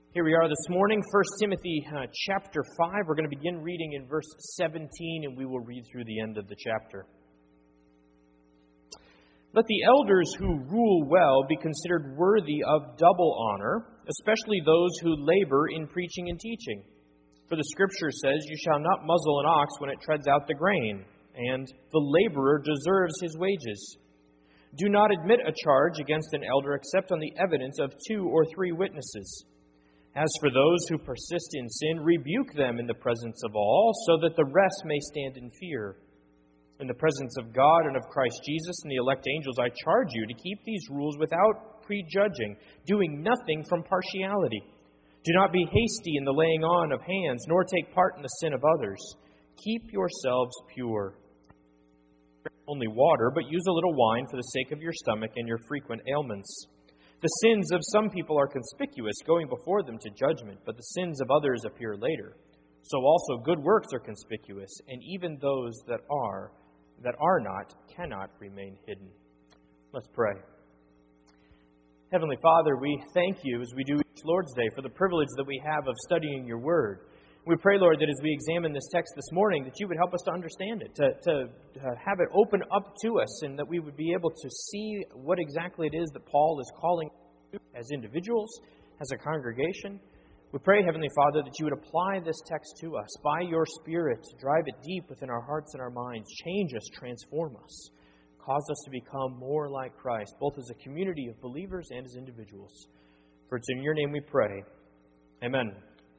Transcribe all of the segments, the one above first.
Here we are this morning, 1 Timothy chapter 5. We're going to begin reading in verse 17, and we will read through the end of the chapter. Let the elders who rule well be considered worthy of double honor, especially those who labor in preaching and teaching. For the Scripture says, "You shall not muzzle an ox when it treads out the grain," and "the laborer deserves his wages." Do not admit a charge against an elder except on the evidence of 2 or 3 witnesses. As for those who persist in sin, rebuke them in the presence of all, so that the rest may stand in fear. In the presence of God and of Christ Jesus and the elect angels, I charge you to keep these rules without prejudging, doing nothing from partiality. Do not be hasty in the laying on of hands, nor take part in the sin of others. Keep yourselves pure. Drink only water, but use a little wine for the sake of your stomach and your frequent ailments. The sins of some people are conspicuous, going before them to judgment, but the sins of others appear later. So also good works are conspicuous, and even those that are not cannot remain hidden. Let's pray. Heavenly Father, we thank you, as we do each Lord's Day, for the privilege that we have of studying your word. We pray, Lord, that as we examine this text this morning, that you would help us to understand it, to have it open up to us, and that we would be able to see what exactly it is that Paul is calling as individuals, as a congregation. We pray, Heavenly Father, that you would apply this text to us by your Spirit, drive it deep within our hearts and our minds, change us, transform us, cause us to become more like Christ, both as a community of believers and as individuals. For it's in your name we pray. Amen.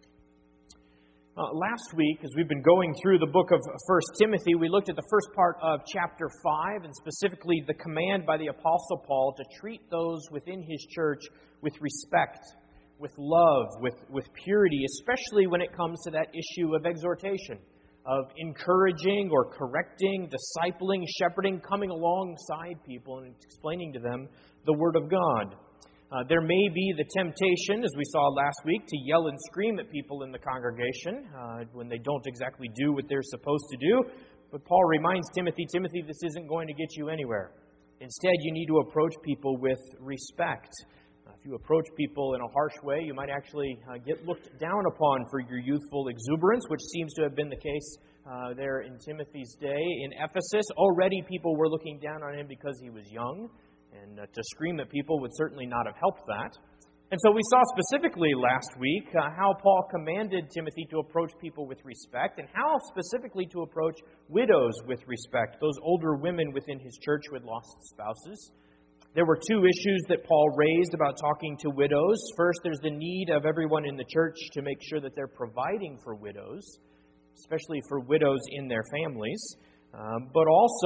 Last week, as we've been going through the book of 1 Timothy, we looked at the first part of chapter 5, and specifically the command by the Apostle Paul to treat those within his church with respect, with love, with purity, especially when it comes to that issue of exhortation, of encouraging or correcting, discipling, shepherding, coming alongside people and explaining to them the Word of God. There may be the temptation, as we saw last week, to yell and scream at people in the congregation when they don't exactly do what they're supposed to do. But Paul reminds Timothy, this isn't going to get you anywhere. Instead, you need to approach people with respect. If you approach people in a harsh way, you might actually get looked down upon for your youthful exuberance, which seems to have been the case there in Timothy's day. In Ephesus, already people were looking down on him because he was young. And to scream at people would certainly not have helped that. And so we saw specifically last week how Paul commanded Timothy to approach people with respect, and how specifically to approach widows with respect, those older women within his church who had lost spouses. There were 2 issues that Paul raised about talking to widows. First, there's the need of everyone in the church to make sure that they're providing for widows, especially for widows in their families. But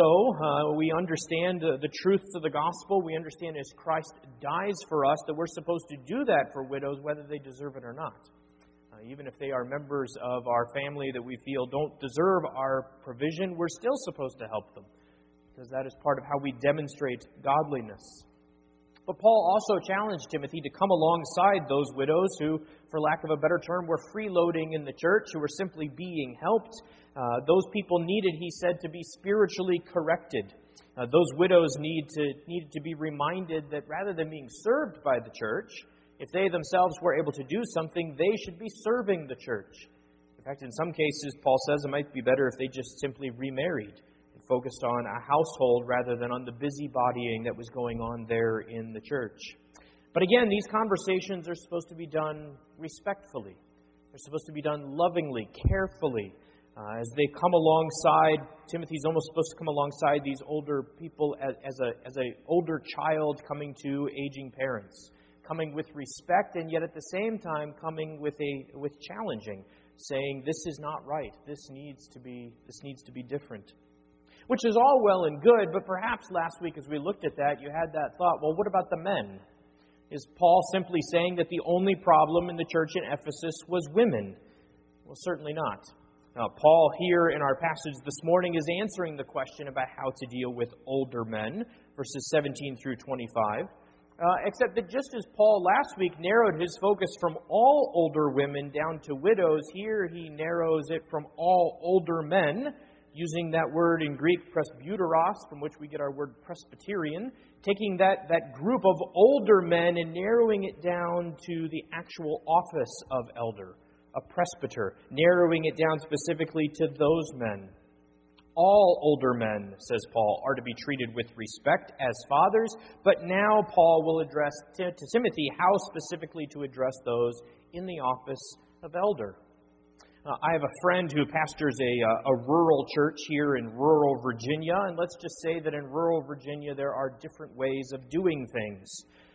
also, we understand the truths of the gospel. We understand as Christ dies for us that we're supposed to do that for widows whether they deserve it or not. Even if they are members of our family that we feel don't deserve our provision, we're still supposed to help them, because that is part of how we demonstrate godliness. But Paul also challenged Timothy to come alongside those widows who, for lack of a better term, were freeloading in the church, who were simply being helped. Those people needed, he said, to be spiritually corrected. Those widows needed to be reminded that rather than being served by the church, if they themselves were able to do something, they should be serving the church. In fact, in some cases, Paul says it might be better if they just simply remarried, focused on a household rather than on the busybodying that was going on there in the church. But again, these conversations are supposed to be done respectfully. They're supposed to be done lovingly, carefully. As they come alongside, Timothy's almost supposed to come alongside these older people as a older child coming to aging parents, coming with respect, and yet at the same time coming with challenging, saying this is not right. This needs to be different. Which is all well and good, but perhaps last week as we looked at that, you had that thought, well, what about the men? Is Paul simply saying that the only problem in the church in Ephesus was women? Well, certainly not. Paul here in our passage this morning is answering the question about how to deal with older men, verses 17 through 25. Except that just as Paul last week narrowed his focus from all older women down to widows, here he narrows it from all older men, using that word in Greek, presbyteros, from which we get our word Presbyterian, taking that group of older men and narrowing it down to the actual office of elder, a presbyter, narrowing it down specifically to those men. All older men, says Paul, are to be treated with respect as fathers, but now Paul will address to Timothy how specifically to address those in the office of elder. I have a friend who pastors a rural church here in rural Virginia, and let's just say that in rural Virginia there are different ways of doing things.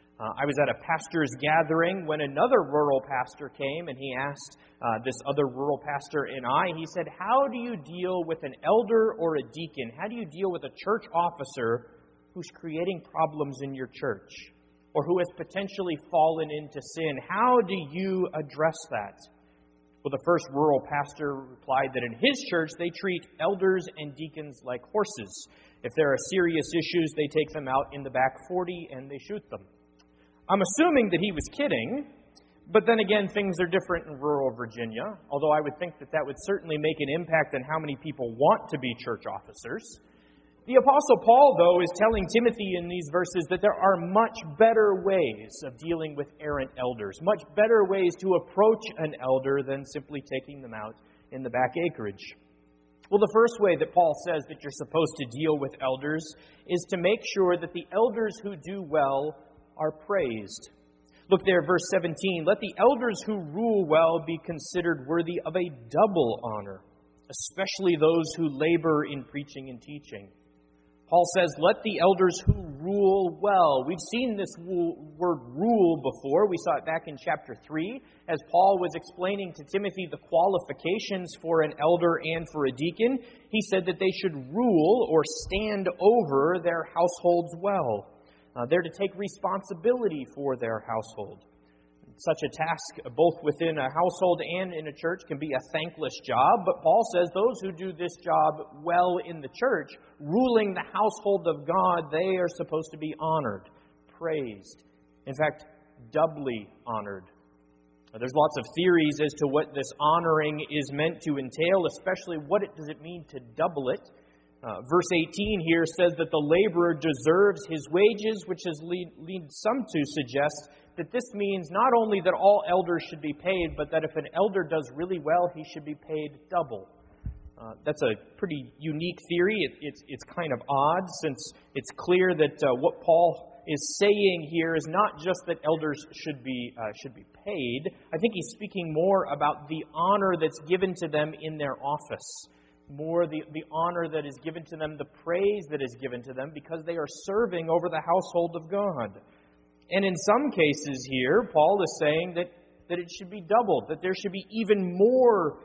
I was at a pastor's gathering when another rural pastor came, and he asked this other rural pastor and he said, how do you deal with an elder or a deacon? How do you deal with a church officer who's creating problems in your church or who has potentially fallen into sin? How do you address that? Well, the first rural pastor replied that in his church they treat elders and deacons like horses. If there are serious issues, they take them out in the back 40 and they shoot them. I'm assuming that he was kidding, but then again, things are different in rural Virginia, although I would think that would certainly make an impact on how many people want to be church officers. The Apostle Paul, though, is telling Timothy in these verses that there are much better ways of dealing with errant elders, much better ways to approach an elder than simply taking them out in the back acreage. Well, the first way that Paul says that you're supposed to deal with elders is to make sure that the elders who do well are praised. Look there, verse 17. Let the elders who rule well be considered worthy of a double honor, especially those who labor in preaching and teaching. Paul says, let the elders who rule well. We've seen this word rule before. We saw it back in chapter 3 as Paul was explaining to Timothy the qualifications for an elder and for a deacon. He said that they should rule or stand over their households well. They're to take responsibility for their household. Such a task, both within a household and in a church, can be a thankless job. But Paul says those who do this job well in the church, ruling the household of God, they are supposed to be honored, praised. In fact, doubly honored. There's lots of theories as to what this honoring is meant to entail, especially what does it mean to double it. Verse 18 here says that the laborer deserves his wages, which has lead some to suggest that this means not only that all elders should be paid, but that if an elder does really well, he should be paid double. That's a pretty unique theory. It's kind of odd, since it's clear that what Paul is saying here is not just that elders should be paid. I think he's speaking more about the honor that's given to them in their office. More the honor that is given to them, the praise that is given to them, because they are serving over the household of God. And in some cases here, Paul is saying that it should be doubled, that there should be even more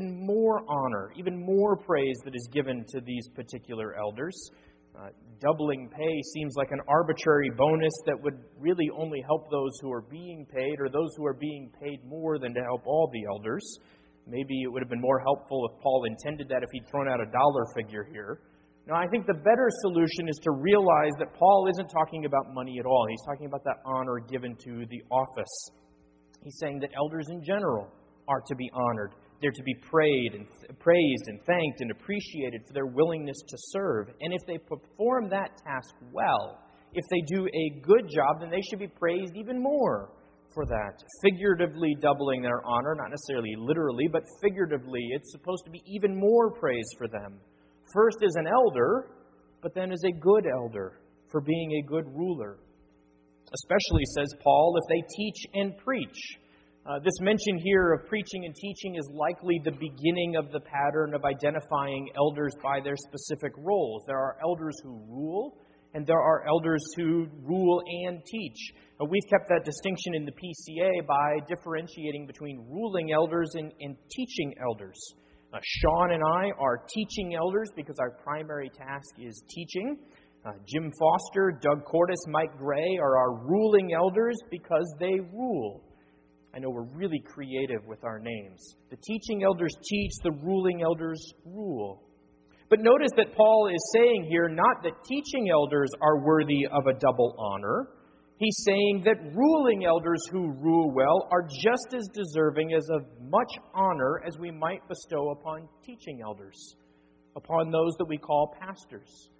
honor, even more praise that is given to these particular elders. Doubling pay seems like an arbitrary bonus that would really only help those who are being paid, or those who are being paid more than to help all the elders. Maybe it would have been more helpful if Paul intended that if he'd thrown out a dollar figure here. Now, I think the better solution is to realize that Paul isn't talking about money at all. He's talking about that honor given to the office. He's saying that elders in general are to be honored. They're to be praised and thanked and appreciated for their willingness to serve. And if they perform that task well, if they do a good job, then they should be praised even more for that. Figuratively doubling their honor, not necessarily literally, but figuratively, it's supposed to be even more praise for them. First as an elder, but then as a good elder for being a good ruler. Especially, says Paul, if they teach and preach. This mention here of preaching and teaching is likely the beginning of the pattern of identifying elders by their specific roles. There are elders who rule, and there are elders who rule and teach. We've kept that distinction in the PCA by differentiating between ruling elders and teaching elders. Sean and I are teaching elders because our primary task is teaching. Jim Foster, Doug Cordes, Mike Gray are our ruling elders because they rule. I know we're really creative with our names. The teaching elders teach, the ruling elders rule. But notice that Paul is saying here not that teaching elders are worthy of a double honor. He's saying that ruling elders who rule well are just as deserving as of much honor as we might bestow upon teaching elders, upon those that we call pastors.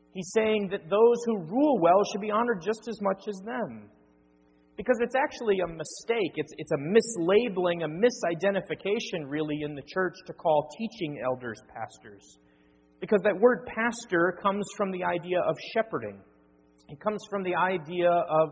He's saying that those who rule well should be honored just as much as them. Because it's actually a mistake. It's a mislabeling, a misidentification, really, in the church to call teaching elders pastors. Because that word pastor comes from the idea of shepherding. It comes from the idea of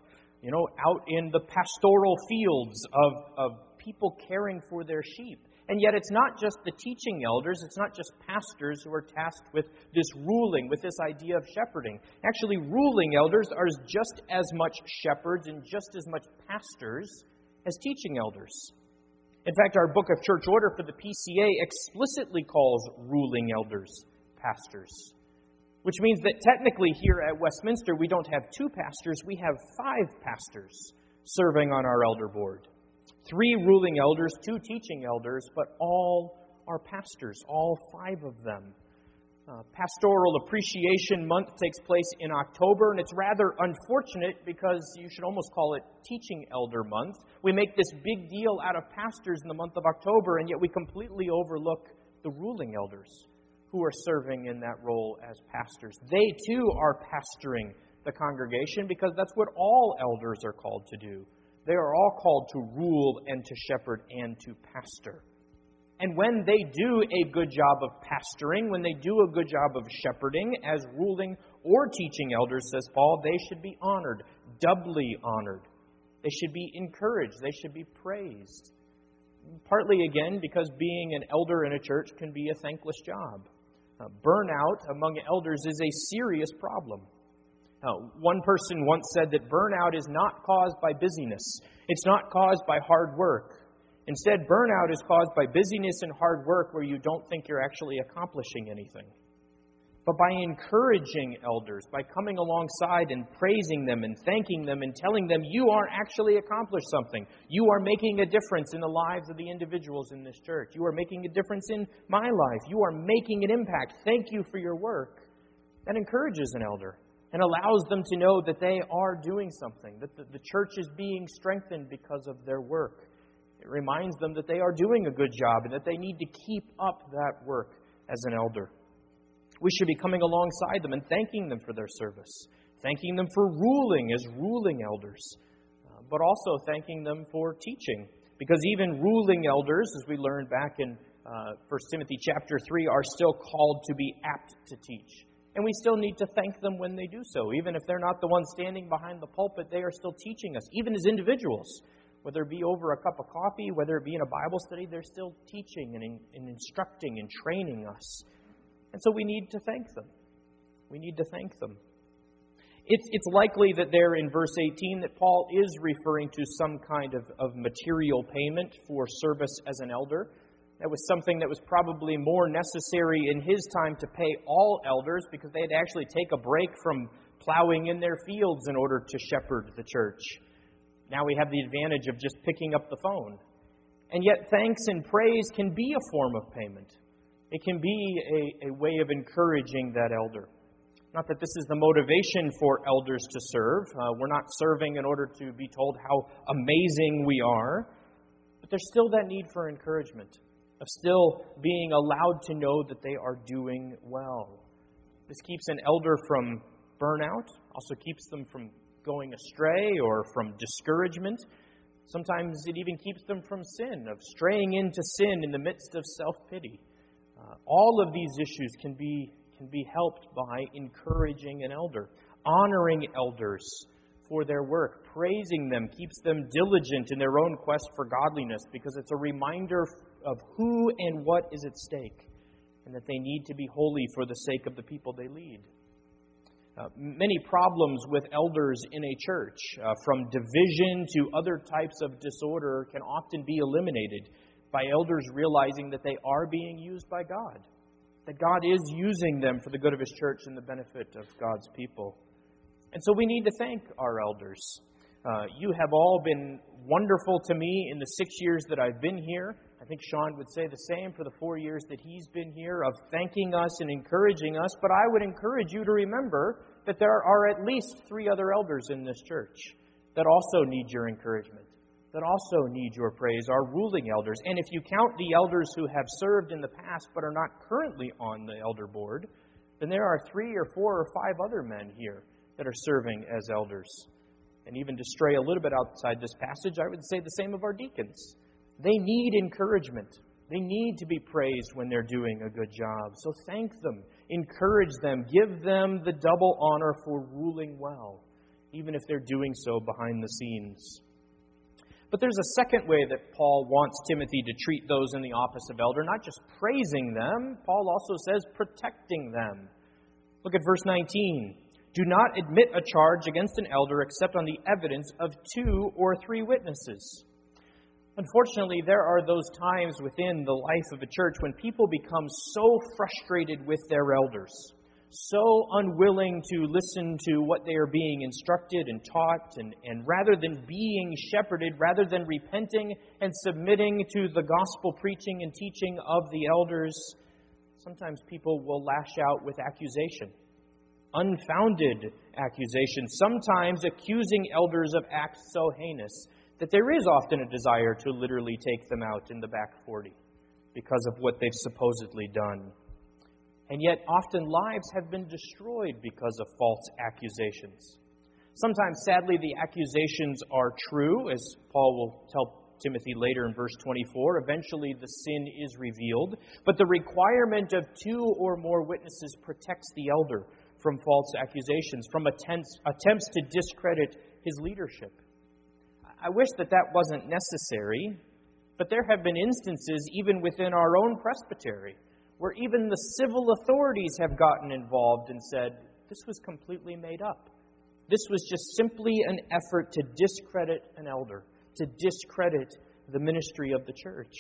out in the pastoral fields of people caring for their sheep. And yet it's not just the teaching elders, it's not just pastors who are tasked with this ruling, with this idea of shepherding. Actually, ruling elders are just as much shepherds and just as much pastors as teaching elders. In fact, our Book of Church Order for the PCA explicitly calls ruling elders pastors. Which means that technically here at Westminster, we don't have 2 pastors, we have 5 pastors serving on our elder board. 3 ruling elders, 2 teaching elders, but all are pastors, all 5 of them. Pastoral Appreciation Month takes place in October, and it's rather unfortunate because you should almost call it Teaching Elder Month. We make this big deal out of pastors in the month of October, and yet we completely overlook the ruling elders who are serving in that role as pastors. They too are pastoring the congregation because that's what all elders are called to do. They are all called to rule and to shepherd and to pastor. And when they do a good job of pastoring, when they do a good job of shepherding as ruling or teaching elders, says Paul, they should be honored, doubly honored. They should be encouraged. They should be praised. Partly, again, because being an elder in a church can be a thankless job. Burnout among elders is a serious problem. One person once said that burnout is not caused by busyness. It's not caused by hard work. Instead, burnout is caused by busyness and hard work where you don't think you're actually accomplishing anything. But by encouraging elders, by coming alongside and praising them and thanking them and telling them you are actually accomplished something. You are making a difference in the lives of the individuals in this church. You are making a difference in my life. You are making an impact. Thank you for your work. That encourages an elder and allows them to know that they are doing something, that the church is being strengthened because of their work. It reminds them that they are doing a good job and that they need to keep up that work as an elder. We should be coming alongside them and thanking them for their service, thanking them for ruling as ruling elders, but also thanking them for teaching. Because even ruling elders, as we learned back in 1 Timothy chapter 3, are still called to be apt to teach. And we still need to thank them when they do so. Even if they're not the ones standing behind the pulpit, they are still teaching us, even as individuals. Whether it be over a cup of coffee, whether it be in a Bible study, they're still teaching and instructing and training us. And so we need to thank them. We need to thank them. It's likely that there in verse 18 that Paul is referring to some kind of material payment for service as an elder. That was something that was probably more necessary in his time to pay all elders because they had to actually take a break from plowing in their fields in order to shepherd the church. Now we have the advantage of just picking up the phone. And yet thanks and praise can be a form of payment. It can be a way of encouraging that elder. Not that this is the motivation for elders to serve. We're not serving in order to be told how amazing we are. But there's still that need for encouragement, of still being allowed to know that they are doing well. This keeps an elder from burnout, also keeps them from going astray or from discouragement. Sometimes it even keeps them from sin, of straying into sin in the midst of self-pity. All of these issues can be helped by encouraging an elder, honoring elders for their work, praising them, keeps them diligent in their own quest for godliness because it's a reminder of who and what is at stake and that they need to be holy for the sake of the people they lead. Many problems with elders in a church, from division to other types of disorder, can often be eliminated by elders realizing that they are being used by God, that God is using them for the good of His church and the benefit of God's people. And so we need to thank our elders. You have all been wonderful to me in the 6 years that I've been here. I think Sean would say the same for the 4 years that he's been here, of thanking us and encouraging us. But I would encourage you to remember that there are at least 3 other elders in this church that also need your encouragement, that also need your praise, our ruling elders. And if you count the elders who have served in the past but are not currently on the elder board, then there are 3 or 4 or 5 other men here that are serving as elders. And even to stray a little bit outside this passage, I would say the same of our deacons. They need encouragement. They need to be praised when they're doing a good job. So thank them, encourage them, give them the double honor for ruling well, even if they're doing so behind the scenes. But there's a second way that Paul wants Timothy to treat those in the office of elder, not just praising them. Paul also says protecting them. Look at verse 19. Do not admit a charge against an elder except on the evidence of 2 or 3 witnesses. Unfortunately, there are those times within the life of a church when people become so frustrated with their elders, so unwilling to listen to what they are being instructed and taught, and rather than being shepherded, rather than repenting and submitting to the gospel preaching and teaching of the elders, sometimes people will lash out with accusation, unfounded accusation, sometimes accusing elders of acts so heinous that there is often a desire to literally take them out in the back 40 because of what they've supposedly done. And yet often lives have been destroyed because of false accusations. Sometimes, sadly, the accusations are true, as Paul will tell Timothy later in verse 24. Eventually the sin is revealed, but the requirement of 2 or more witnesses protects the elder from false accusations, from attempts to discredit his leadership. I wish that wasn't necessary, but there have been instances even within our own presbytery where even the civil authorities have gotten involved and said, this was completely made up. This was just simply an effort to discredit an elder, to discredit the ministry of the church.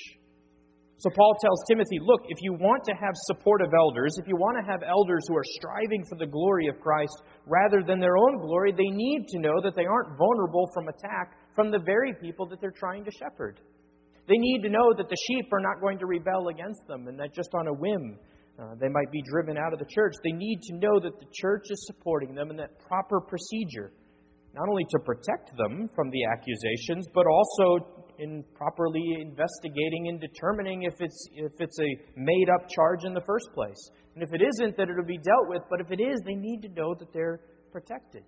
So Paul tells Timothy, look, if you want to have supportive elders, if you want to have elders who are striving for the glory of Christ rather than their own glory, they need to know that they aren't vulnerable from attack from the very people that they're trying to shepherd. They need to know that the sheep are not going to rebel against them and that just on a whim they might be driven out of the church. They need to know that the church is supporting them and that proper procedure, not only to protect them from the accusations, but also in properly investigating and determining if it's a made-up charge in the first place. And if it isn't, that it'll be dealt with. But if it is, they need to know that they're protected.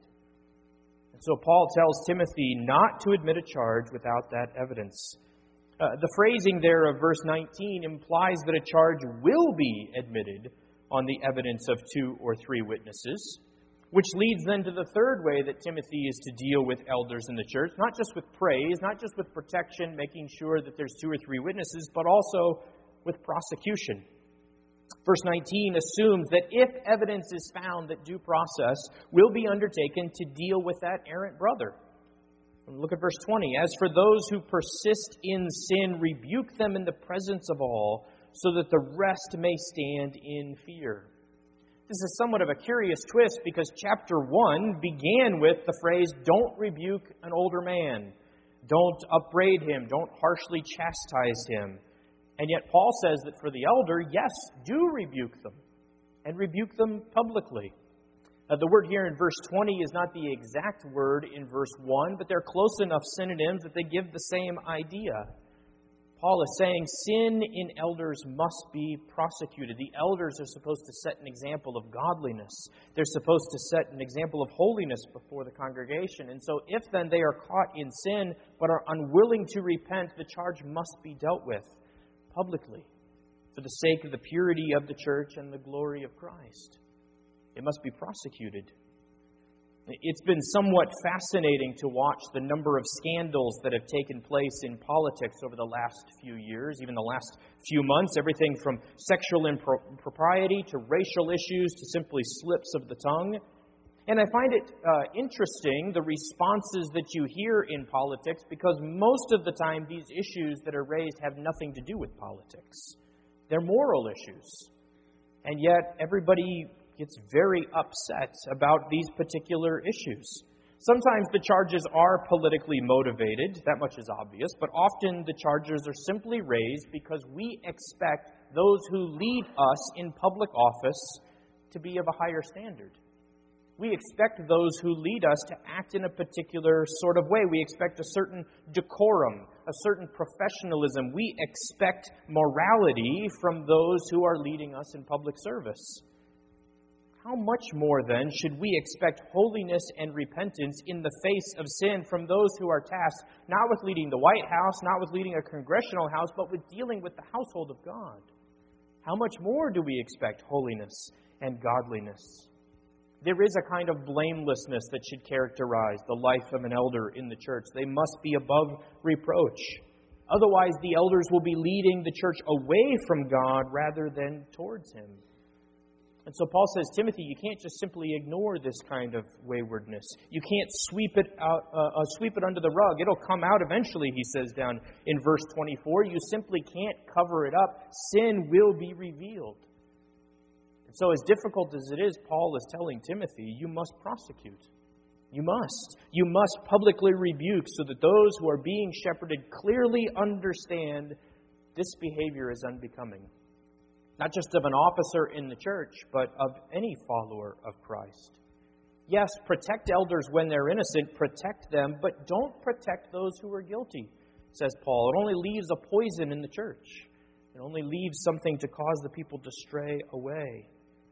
And so Paul tells Timothy not to admit a charge without that evidence. The phrasing there of verse 19 implies that a charge will be admitted on the evidence of 2 or 3 witnesses, which leads then to the third way that Timothy is to deal with elders in the church, not just with praise, not just with protection, making sure that there's 2 or 3 witnesses, but also with prosecution. Verse 19 assumes that if evidence is found, that due process will be undertaken to deal with that errant brother. And look at verse 20. As for those who persist in sin, rebuke them in the presence of all, so that the rest may stand in fear. This is somewhat of a curious twist because chapter 1 began with the phrase, don't rebuke an older man. Don't upbraid him. Don't harshly chastise him. And yet Paul says that for the elder, yes, do rebuke them. And rebuke them publicly. The word here in verse 20 is not the exact word in verse 1, but they're close enough synonyms that they give the same idea. Paul is saying sin in elders must be prosecuted. The elders are supposed to set an example of godliness. They're supposed to set an example of holiness before the congregation. And so if then they are caught in sin but are unwilling to repent, the charge must be dealt with publicly for the sake of the purity of the church and the glory of Christ. It must be prosecuted. It's been somewhat fascinating to watch the number of scandals that have taken place in politics over the last few years, even the last few months, everything from sexual impropriety to racial issues to simply slips of the tongue. And I find it interesting, the responses that you hear in politics, because most of the time these issues that are raised have nothing to do with politics. They're moral issues. And yet everybody gets very upset about these particular issues. Sometimes the charges are politically motivated, that much is obvious, but often the charges are simply raised because we expect those who lead us in public office to be of a higher standard. We expect those who lead us to act in a particular sort of way. We expect a certain decorum, a certain professionalism. We expect morality from those who are leading us in public service. how much more then should we expect holiness and repentance in the face of sin from those who are tasked not with leading the White House, not with leading a congressional house, but with dealing with the household of God? How much more do we expect holiness and godliness? There is a kind of blamelessness that should characterize the life of an elder in the church. They must be above reproach. Otherwise, the elders will be leading the church away from God rather than towards Him. And so Paul says, Timothy, you can't just simply ignore this kind of waywardness. You can't sweep it under the rug. It'll come out eventually, he says down in verse 24. You simply can't cover it up. Sin will be revealed. And so as difficult as it is, Paul is telling Timothy, you must prosecute. You must. You must publicly rebuke so that those who are being shepherded clearly understand this behavior is unbecoming. Not just of an officer in the church, but of any follower of Christ. Yes, protect elders when they're innocent, protect them, but don't protect those who are guilty, says Paul. It only leaves a poison in the church. It only leaves something to cause the people to stray away.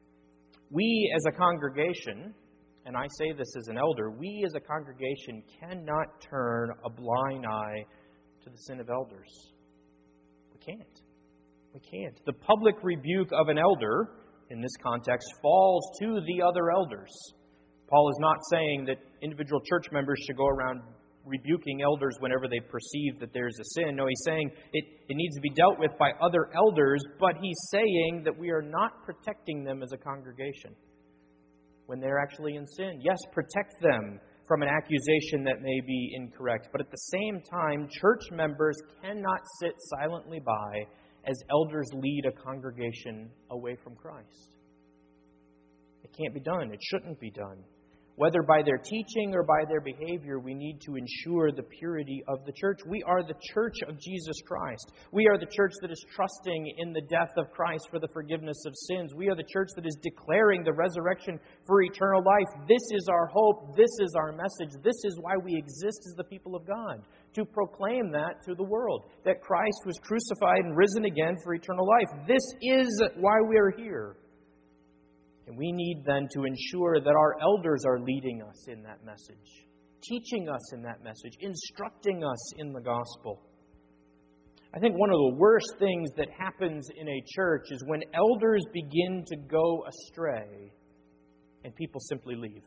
We as a congregation, and I say this as an elder, we as a congregation cannot turn a blind eye to the sin of elders. We can't. We can't. The public rebuke of an elder, in this context, falls to the other elders. Paul is not saying that individual church members should go around rebuking elders whenever they perceive that there's a sin. No, he's saying it needs to be dealt with by other elders, but he's saying that we are not protecting them as a congregation when they're actually in sin. Yes, protect them from an accusation that may be incorrect, but at the same time, church members cannot sit silently by as elders lead a congregation away from Christ. It can't be done. It shouldn't be done. Whether by their teaching or by their behavior, we need to ensure the purity of the church. We are the church of Jesus Christ. We are the church that is trusting in the death of Christ for the forgiveness of sins. We are the church that is declaring the resurrection for eternal life. This is our hope. This is our message. This is why we exist as the people of God, to proclaim that to the world, that Christ was crucified and risen again for eternal life. This is why we are here. And we need then to ensure that our elders are leading us in that message, teaching us in that message, instructing us in the gospel. I think one of the worst things that happens in a church is when elders begin to go astray and people simply leave.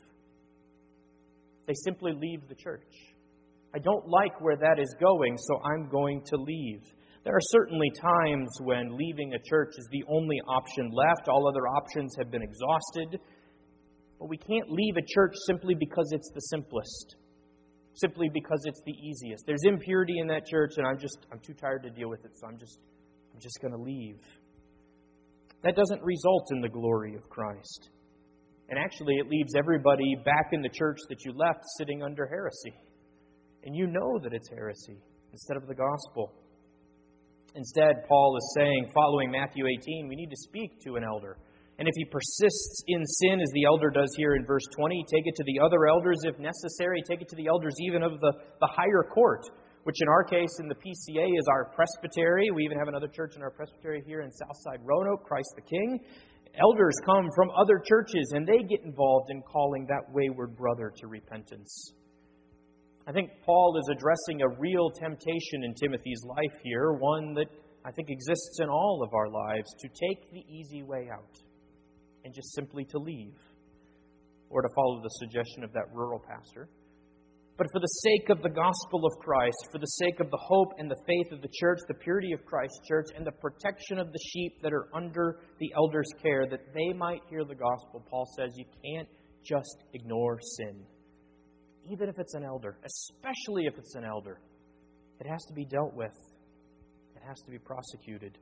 They simply leave the church. I don't like where that is going, so I'm going to leave. There are certainly times when leaving a church is the only option left. All other options have been exhausted. But we can't leave a church simply because it's the simplest, simply because it's the easiest. There's impurity in that church, and I'm too tired to deal with it, so I'm just going to leave. That doesn't result in the glory of Christ. And actually, it leaves everybody back in the church that you left sitting under heresy. And you know that it's heresy instead of the gospel. Instead, Paul is saying, following Matthew 18, we need to speak to an elder. And if he persists in sin, as the elder does here in verse 20, take it to the other elders if necessary. Take it to the elders even of the higher court, which in our case in the PCA is our presbytery. We even have another church in our presbytery here in Southside Roanoke, Christ the King. Elders come from other churches, and they get involved in calling that wayward brother to repentance. I think Paul is addressing a real temptation in Timothy's life here, one that I think exists in all of our lives, to take the easy way out and just simply to leave, or to follow the suggestion of that rural pastor. But for the sake of the gospel of Christ, for the sake of the hope and the faith of the church, the purity of Christ's church, and the protection of the sheep that are under the elders' care, that they might hear the gospel, Paul says you can't just ignore sin. Even if it's an elder, especially if it's an elder, it has to be dealt with. It has to be prosecuted.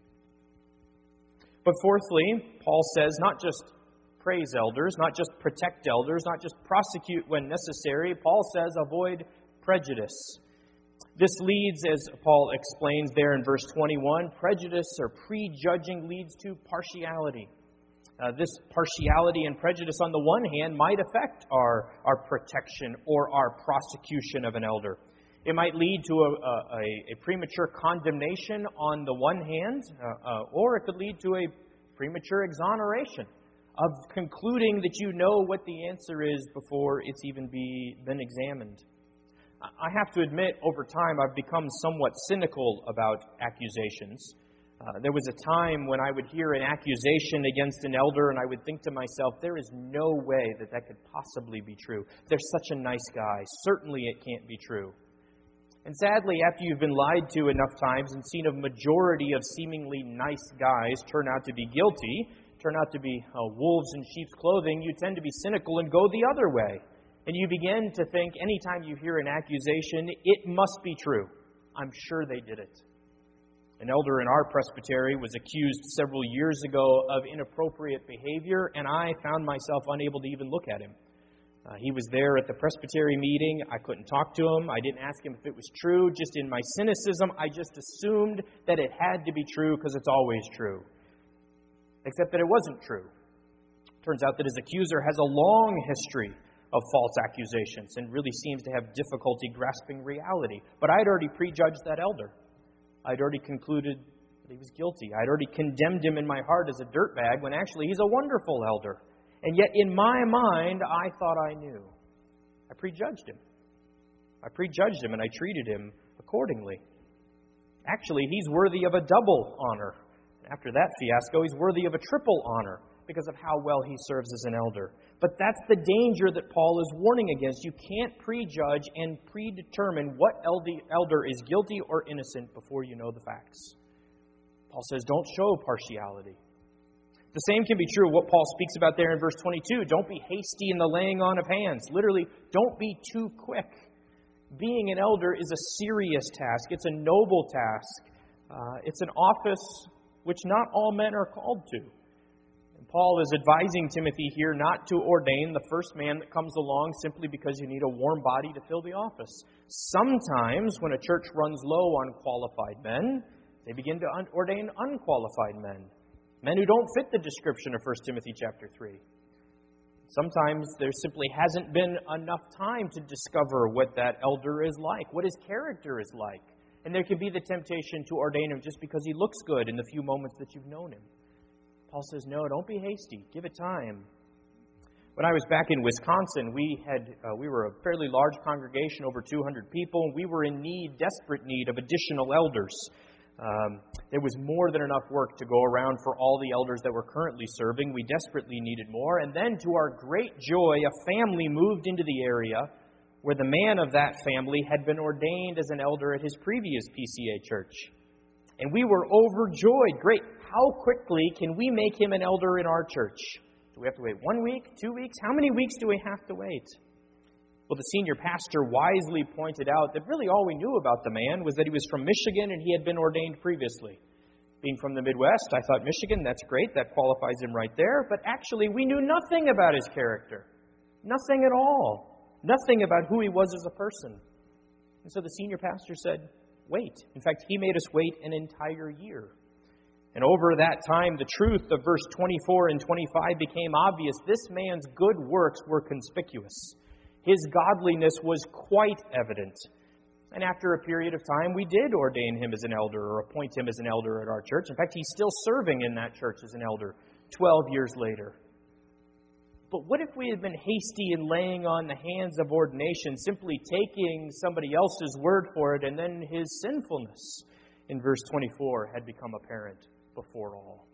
But fourthly, Paul says not just praise elders, not just protect elders, not just prosecute when necessary. Paul says avoid prejudice. This leads, as Paul explains there in verse 21, prejudice or prejudging leads to partiality. This partiality and prejudice on the one hand might affect our protection or our prosecution of an elder. It might lead to a premature condemnation on the one hand, or it could lead to a premature exoneration of concluding that you know what the answer is before it's even been examined. I have to admit, over time, I've become somewhat cynical about accusations. There was a time when I would hear an accusation against an elder, and I would think to myself, there is no way that could possibly be true. They're such a nice guy. Certainly it can't be true. And sadly, after you've been lied to enough times and seen a majority of seemingly nice guys turn out to be guilty, turn out to be wolves in sheep's clothing, you tend to be cynical and go the other way. And you begin to think, anytime you hear an accusation, it must be true. I'm sure they did it. An elder in our presbytery was accused several years ago of inappropriate behavior, and I found myself unable to even look at him. He was there at the presbytery meeting. I couldn't talk to him. I didn't ask him if it was true. Just in my cynicism, I just assumed that it had to be true because it's always true. Except that it wasn't true. Turns out that his accuser has a long history of false accusations and really seems to have difficulty grasping reality. But I'd already prejudged that elder. I'd already concluded that he was guilty. I'd already condemned him in my heart as a dirtbag when actually he's a wonderful elder. And yet in my mind, I thought I knew. I prejudged him. And I treated him accordingly. Actually, he's worthy of a double honor. After that fiasco, he's worthy of a triple honor because of how well he serves as an elder. But that's the danger that Paul is warning against. You can't prejudge and predetermine what elder is guilty or innocent before you know the facts. Paul says, don't show partiality. The same can be true of what Paul speaks about there in verse 22. Don't be hasty in the laying on of hands. Literally, don't be too quick. Being an elder is a serious task. It's a noble task. It's an office which not all men are called to. And Paul is advising Timothy here not to ordain the first man that comes along simply because you need a warm body to fill the office. Sometimes, when a church runs low on qualified men, they begin to ordain unqualified men. Men who don't fit the description of 1 Timothy chapter 3. Sometimes there simply hasn't been enough time to discover what that elder is like, what his character is like. And there can be the temptation to ordain him just because he looks good in the few moments that you've known him. Paul says, no, don't be hasty. Give it time. When I was back in Wisconsin, we were a fairly large congregation, over 200 people, and we were in desperate need of additional elders. There was more than enough work to go around for all the elders that were currently serving. We desperately needed more. And then, to our great joy, a family moved into the area where the man of that family had been ordained as an elder at his previous PCA church. And we were overjoyed. Great. How quickly can we make him an elder in our church? Do we have to wait 1 week, 2 weeks? How many weeks do we have to wait? Well, the senior pastor wisely pointed out that really all we knew about the man was that he was from Michigan and he had been ordained previously. Being from the Midwest, I thought, Michigan, that's great. That qualifies him right there. But actually, we knew nothing about his character. Nothing at all. Nothing about who he was as a person. And so the senior pastor said, wait. In fact, he made us wait an entire year. And over that time, the truth of verse 24 and 25 became obvious. This man's good works were conspicuous. His godliness was quite evident. And after a period of time, we did ordain him as an elder or appoint him as an elder at our church. In fact, he's still serving in that church as an elder 12 years later. But what if we had been hasty in laying on the hands of ordination, simply taking somebody else's word for it, and then his sinfulness in verse 24 had become apparent before all?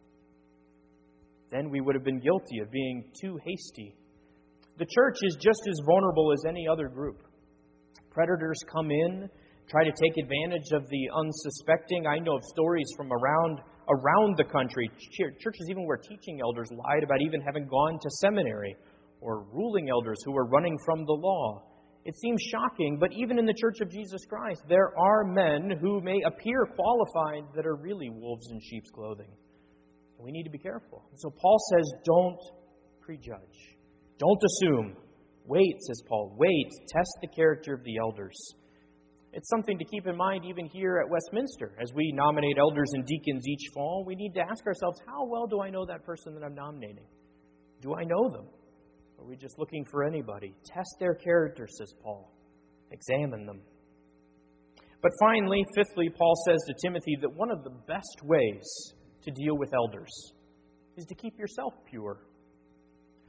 Then we would have been guilty of being too hasty. The church is just as vulnerable as any other group. Predators come in, try to take advantage of the unsuspecting. I know of stories from around the country, churches even where teaching elders lied about even having gone to seminary, or ruling elders who were running from the law. It seems shocking, but even in the Church of Jesus Christ, there are men who may appear qualified that are really wolves in sheep's clothing. We need to be careful. So Paul says, don't prejudge. Don't assume. Wait, says Paul. Wait. Test the character of the elders. It's something to keep in mind even here at Westminster. As we nominate elders and deacons each fall, we need to ask ourselves, how well do I know that person that I'm nominating? Do I know them? Or are we just looking for anybody? Test their character, says Paul. Examine them. But finally, fifthly, Paul says to Timothy that one of the best ways to deal with elders is to keep yourself pure.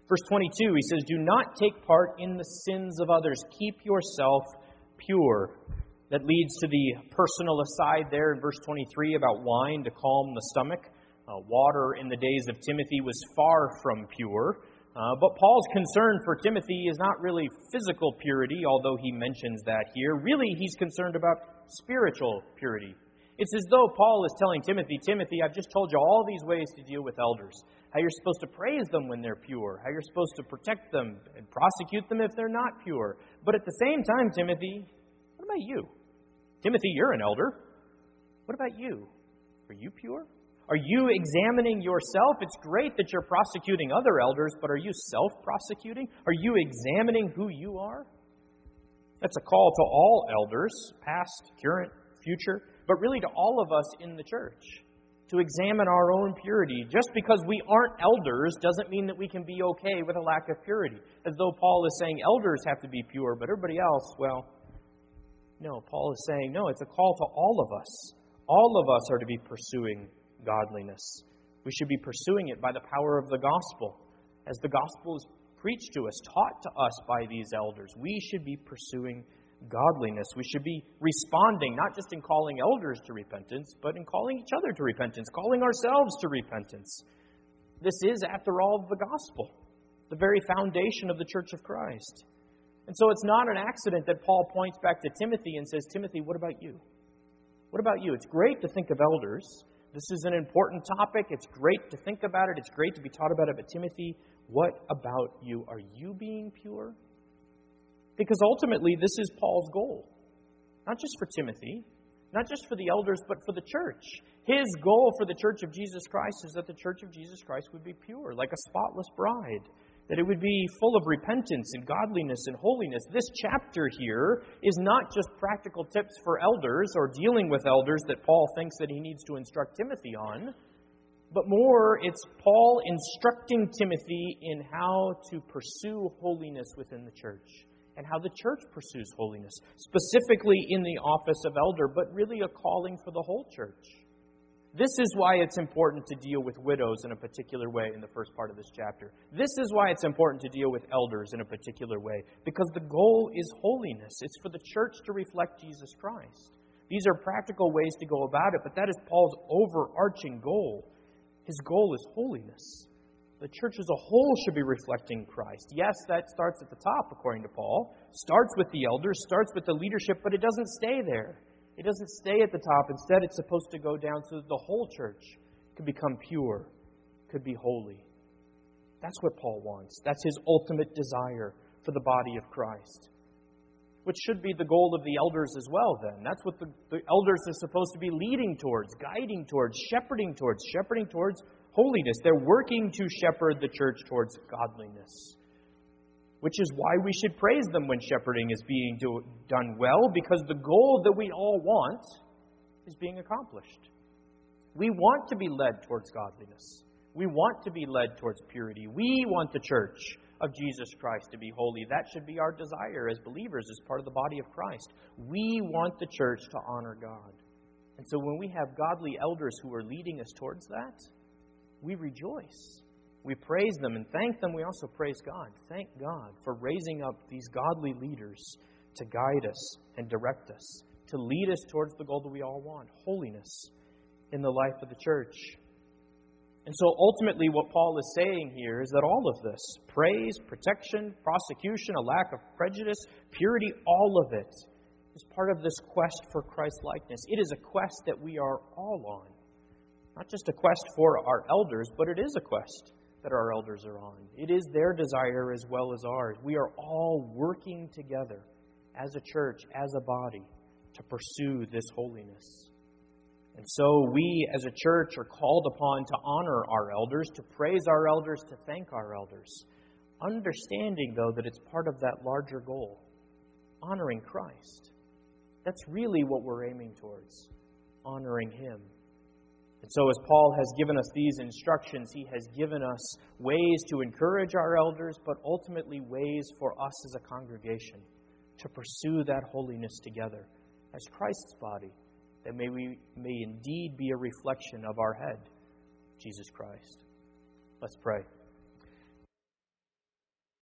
Verse 22, he says, "Do not take part in the sins of others. Keep yourself pure." That leads to the personal aside there in verse 23 about wine to calm the stomach. Water in the days of Timothy was far from pure. But Paul's concern for Timothy is not really physical purity, although he mentions that here. Really, he's concerned about spiritual purity. It's as though Paul is telling Timothy, "Timothy, I've just told you all these ways to deal with elders. How you're supposed to praise them when they're pure. How you're supposed to protect them and prosecute them if they're not pure. But at the same time, Timothy, what about you? Timothy, you're an elder. What about you? Are you pure? Are you examining yourself? It's great that you're prosecuting other elders, but are you self-prosecuting? Are you examining who you are?" That's a call to all elders, past, current, future, but really to all of us in the church, to examine our own purity. Just because we aren't elders doesn't mean that we can be okay with a lack of purity. As though Paul is saying elders have to be pure, but everybody else, well, no, Paul is saying, no, it's a call to all of us. All of us are to be pursuing godliness. We should be pursuing it by the power of the gospel. As the gospel is preached to us, taught to us by these elders, we should be pursuing godliness. We should be responding, not just in calling elders to repentance, but in calling each other to repentance, calling ourselves to repentance. This is, after all, the gospel, the very foundation of the Church of Christ. And so it's not an accident that Paul points back to Timothy and says, "Timothy, what about you? What about you?" It's great to think of elders. This is an important topic. It's great to think about it. It's great to be taught about it. But Timothy, what about you? Are you being pure? Because ultimately, this is Paul's goal. Not just for Timothy, not just for the elders, but for the church. His goal for the Church of Jesus Christ is that the Church of Jesus Christ would be pure, like a spotless bride. That it would be full of repentance and godliness and holiness. This chapter here is not just practical tips for elders or dealing with elders that Paul thinks that he needs to instruct Timothy on, but more it's Paul instructing Timothy in how to pursue holiness within the church and how the church pursues holiness, specifically in the office of elder, but really a calling for the whole church. This is why it's important to deal with widows in a particular way in the first part of this chapter. This is why it's important to deal with elders in a particular way, because the goal is holiness. It's for the church to reflect Jesus Christ. These are practical ways to go about it, but that is Paul's overarching goal. His goal is holiness. The church as a whole should be reflecting Christ. Yes, that starts at the top, according to Paul. Starts with the elders, starts with the leadership, but it doesn't stay there. It doesn't stay at the top. Instead, it's supposed to go down so that the whole church could become pure, could be holy. That's what Paul wants. That's his ultimate desire for the body of Christ, which should be the goal of the elders as well, then. That's what the elders are supposed to be leading towards, guiding towards, shepherding towards holiness. They're working to shepherd the church towards godliness, which is why we should praise them when shepherding is being done well, because the goal that we all want is being accomplished. We want to be led towards godliness. We want to be led towards purity. We want the church of Jesus Christ to be holy. That should be our desire as believers, as part of the body of Christ. We want the church to honor God. And so when we have godly elders who are leading us towards that, we rejoice. We praise them and thank them. We also praise God. Thank God for raising up these godly leaders to guide us and direct us, to lead us towards the goal that we all want, holiness in the life of the church. And so ultimately what Paul is saying here is that all of this, praise, protection, prosecution, a lack of prejudice, purity, all of it is part of this quest for Christ-likeness. It is a quest that we are all on. Not just a quest for our elders, but it is a quest that our elders are on. It is their desire as well as ours. We are all working together as a church, as a body, to pursue this holiness. And so we as a church are called upon to honor our elders, to praise our elders, to thank our elders. Understanding, though, that it's part of that larger goal, honoring Christ. That's really what we're aiming towards, honoring Him. And so as Paul has given us these instructions, he has given us ways to encourage our elders, but ultimately ways for us as a congregation to pursue that holiness together as Christ's body, that we may indeed be a reflection of our head, Jesus Christ. Let's pray.